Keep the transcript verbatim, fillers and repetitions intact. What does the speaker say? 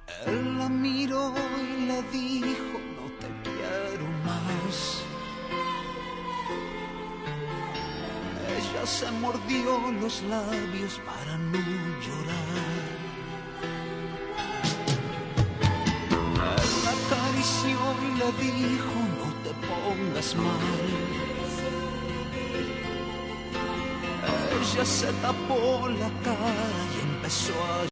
Él la miró y le dijo, no te quiero más. Ella se mordió los labios para no llorar. Él la acarició y le dijo, no te pongas mal. Ella se tapó la cara y empezó a